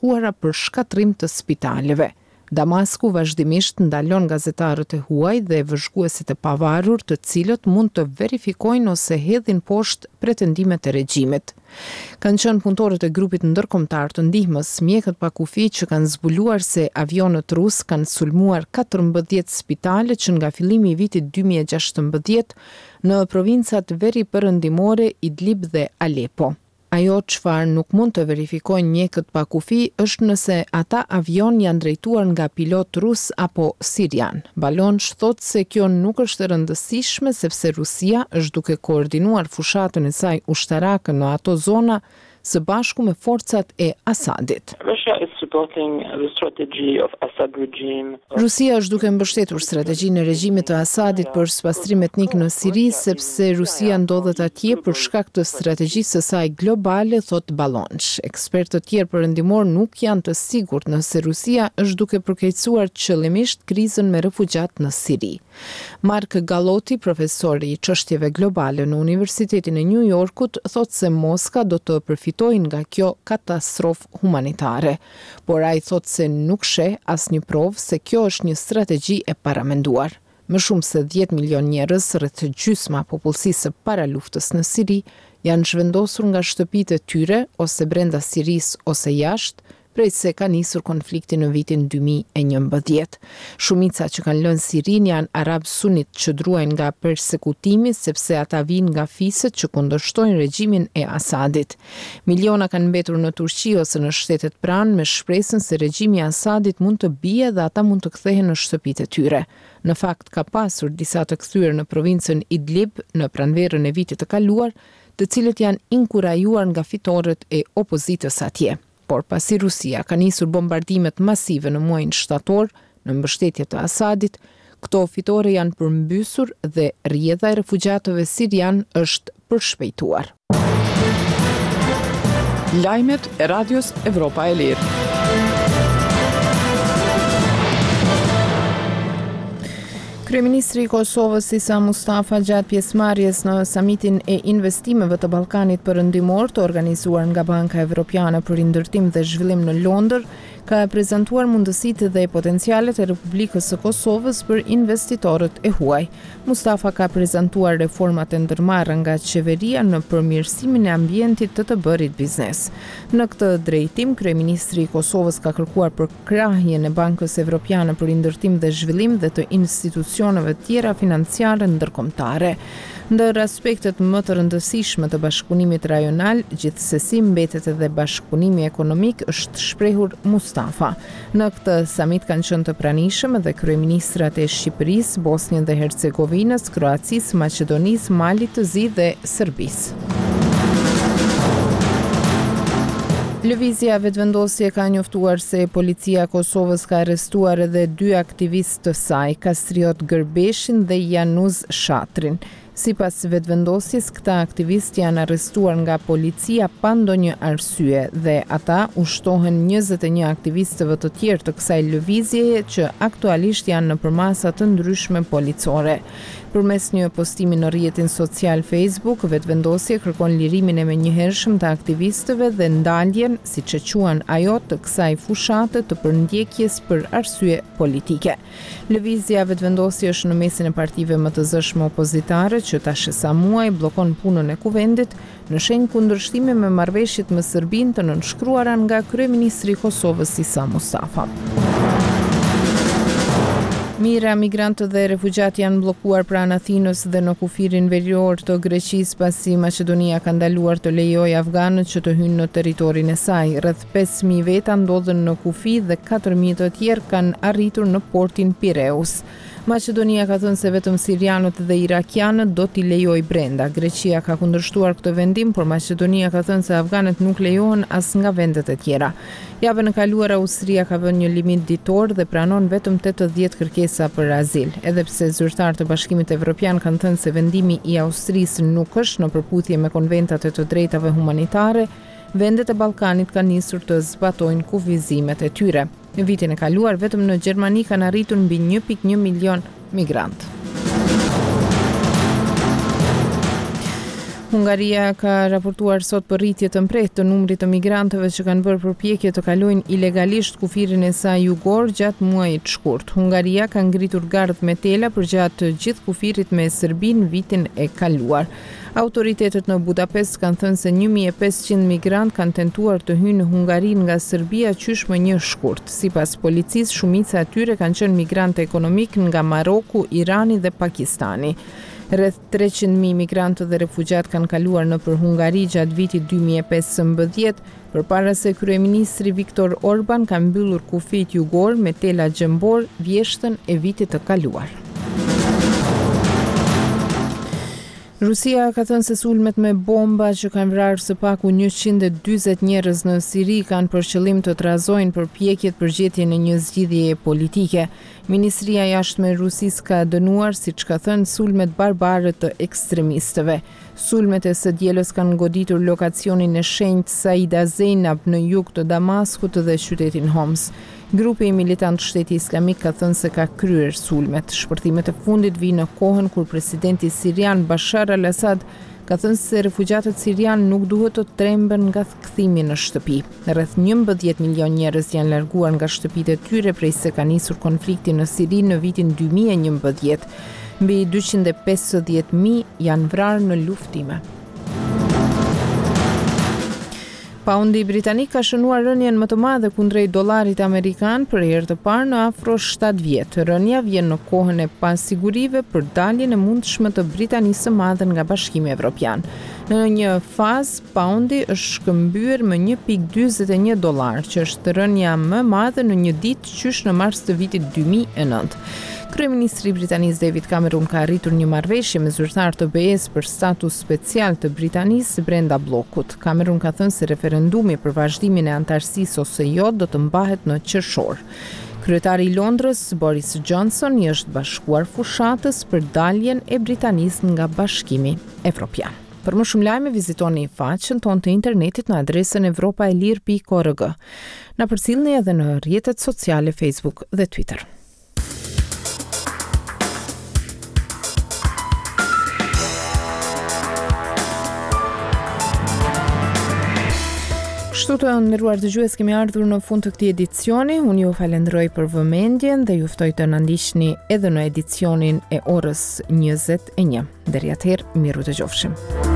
bashkuara për shkatrim të spitaleve. Damasku vazhdimisht ndalon gazetarët e huaj dhe vëzhguesit e pavarur të cilët mund të verifikojnë ose hedhin poshtë pretendimet e regjimit. Kanë qenë punëtorët e grupit ndërkombëtar të ndihmës, mjekët pa kufi që kanë zbuluar se avionët rus kanë sulmuar 14 spitale që nga fillimi i vitit 2016 në provincat veriperëndimore Idlib dhe Aleppo. Ajo çfarë nuk mund të verifikojnë mjekët pa kufi është nëse ata avion janë drejtuar nga pilot rus apo sirian. Balonç thotë se kjo nuk është e rëndësishme sepse Rusia është duke koordinuar fushatën e saj ushtarake në ato zona së bashku me forcat e Asadit. Rusia është duke mbështetur strategjinë e regjimit të Asadit për spastrim etnik në Siri sepse Rusia ndodhet atje për shkak të strategjisë së saj globale, thot Balonç. Ekspertë të tjerë perëndimor nuk janë të sigurt nëse Rusia është duke përkeqësuar qëllimisht krizën me refugjat në Siri. Mark Galotti, profesor i çështjeve globale në Universitetin e New Yorkut, thotë se Moska do të përfitojnë nga kjo katastrofë humanitare, por ai thotë se nuk sheh asnjë provë se kjo është një strategji e paramenduar. Më shumë se 10 milion njerëz, rreth gjysma popullsisë së paraluftës në Siri, janë zhvendosur nga shtëpitë e tyre ose brenda Sirisë ose jashtë, prej se ka nisur konflikti në vitin 2011. Shumica që kanë lënë Sirin janë arab sunit që druajnë nga persekutimi sepse ata vinë nga fiset që kundërshtojnë regjimin e Asadit. Miliona kanë mbetur në Turqi ose në shtetet pranë me shpresën se regjimi i Asadit mund të bie dhe ata mund të kthehen në shtëpitë e tyre. Në fakt ka pasur disa të kthyer në provincën Idlib në pranverën e vitit të kaluar, të cilët janë inkurajuar nga fitoret e opozitës atje. Por pasi Rusia ka nisur bombardimet masive në muajin shtator në mbështetje të Asadit, këto fitore janë përmbysur dhe rrjedha e refugjatëve sirian është përshpejtuar. Lajmet e Radios Evropa e Lirë. Kryeministri i Kosovës Isa Mustafa gjatë pjesëmarrjes në samitin e investimeve të Ballkanit Perëndimor të organizuar nga Banka Evropiane për Ndërtim dhe Zhvillim në Londër, ka prezantuar mundësitë dhe potencialet e Republikës së Kosovës për investitorët e huaj. Mustafa ka prezantuar reformat e ndërmarra nga qeveria në përmirësimin e ambientit të bërit biznes. Në këtë drejtim, kryeministri i Kosovës ka kërkuar përkrahjen e Bankës Evropiane për Ndërtim dhe Zhvillim dhe të institucioneve tjera financiare ndërkombëtare. Ndër aspektet më të rëndësishme të bashkëpunimit rajonal, gjithsesi mbetet edhe bashkëpunimi ekonomik, është shprehur Mustafa. Në këtë samit kanë qenë të pranishëm edhe kryeministrat e Shqipërisë, Bosnjës dhe Hercegovinës, Kroacisë, Maqedonisë, Malit të Zi dhe Serbisë. Lëvizja vetëvendosje ka njoftuar se policia e Kosovës ka arrestuar edhe 2 aktivistë të saj, Kastriot Gërbeshin dhe Januz Shatrin. Sipas vetëvendosjes, këta aktivistë janë arrestuar nga policia pa ndonjë arsye dhe ata ushtohen 21 aktivistëve të tjerë të kësaj lëvizjeje që aktualisht janë në përmasa të ndryshme policore. Përmes një postimi në rrjetin social Facebook, vetëvendosja kërkon lirimin e menjëhershëm të aktivistëve dhe ndaljen, siç e quan ajo, të kësaj fushate të përndjekjes për arsye politike. Lëvizja vetëvendosje është në mesin e partive më të zëshme opozitare që tash sa muaj bllokon punën e kuvendit në shenjë kundërshtimi me marrëveshjet me Serbinë të nënshkruara nga kryeministri i Kosovës Isa Mustafa. Mijëra migrantë dhe refugjatë janë bllokuar pranë Athinës dhe në kufirin verior të Greqisë pasi Maqedonia ka ndaluar të lejojë afganët që të hyjnë në territorin e saj. Rreth 5.000 veta ndodhen në kufi dhe 4.000 të tjerë kanë arritur në portin Pireus. Maqedonia ka thënë se vetëm sirianët dhe irakianët do t'i lejojë brenda. Greqia ka kundërshtuar këtë vendim, por Maqedonia ka thënë se afganët nuk lejohen as nga vendet e tjera. Javën e kaluar Austria ka vënë një limit ditor dhe pranon vetëm 80 kërkesa për azil. Edhe pse zyrtarët e Bashkimit Evropian kanë thënë se vendimi i Austrisë nuk është në përputhje me konventat e të drejtave humanitare, vendet e Ballkanit kanë nisur të zbatojnë kufizimet e tyre. Në vitin e kaluar, vetëm në Gjermani kanë arritur mbi 1.1 milion migrantë. Hungaria ka raportuar sot për rritje të mprehtë të numrit të migrantëve që kanë bërë përpjekje të kalojnë ilegalisht kufirin e saj jugor gjatë muajit shkurt. Hungaria ka ngritur gardh me tela përgjatë gjithë kufirit me Serbinë vitin e kaluar. Autoritetet në Budapest kanë thënë se 1500 migrant kanë tentuar të hyjnë në Hungari nga Serbia qysh më një shkurt. Sipas policisë, shumica e tyre kanë qenë migrantë ekonomik nga Maroku, Irani dhe Pakistani. Rreth 300.000 migrantë dhe refugjat kanë kaluar nëpër Hungari gjatë vitit 2015, përpara se kryeministri Viktor Orban ka mbyllur kufit jugor me tela gjembor vjeshtën e vitit të kaluar. Rusia ka thënë se sulmet me bomba që kanë vrarë së paku 140 njerëz në Siri kanë për qëllim të trazojnë përpjekjet për gjetjen e një zgjidhjeje politike. Ministria e Jashtme e Rusisë ka dënuar, siç ka thënë, sulmet barbare të ekstremistëve. Sulmet e së dielës kanë goditur lokacionin e shenjtë Saida Zeynab në jug të Damaskut dhe qytetin Homs. Grupi i militant Shteti Islamik ka thënë se ka kryer sulmet. Shpërthimet e fundit vijnë në kohën kur presidenti sirian Bashar al-Assad ka thënë se refugjatët sirian nuk duhet të tremben nga kthimi në shtëpi. Rreth 11 milion njerëz janë larguar nga shtëpitë e tyre prej se ka nisur konflikti në Siri në vitin 2011. Mbi 250.000 janë vrarë në luftime. Paundi britanik ka shënuar rënien më të madhe kundrejt dollarit amerikan për herë të parë në afro 7 vjet. Rënia vjen në kohën e pasigurive për daljen e mundshme të Britanisë së Madhe nga Bashkimi Evropian. Në një fazë, paundi është shkëmbyer me $1.41, që është rënja më e madhe në një ditë qysh në mars të vitit 2009. Kryeministri britanis David Cameron ka arritur një marrëveshje me zyrtar të BE-s për status special të Britanisë brenda bllokut. Cameron ka thënë se referendumi për vazhdimin e antarësisë ose jo do të mbahet në qershor. Kryetari i Londrës, Boris Johnson, i është bashkuar fushatës për daljen e Britanisë nga Bashkimi Evropian. Për më shumë lajme vizitoni faqen tonë të internetit në adresën evropaelir.org. Na përcjellni edhe në rrjetet sociale Facebook dhe Twitter. Kështu të nderuar dëgjues, kemi ardhur në fund të këtij edicioni. Unë ju falenderoj për vëmendjen dhe ju ftoj të na ndiqni edhe në edicionin e orës 21. Deri atëherë, miru dëgjofshim.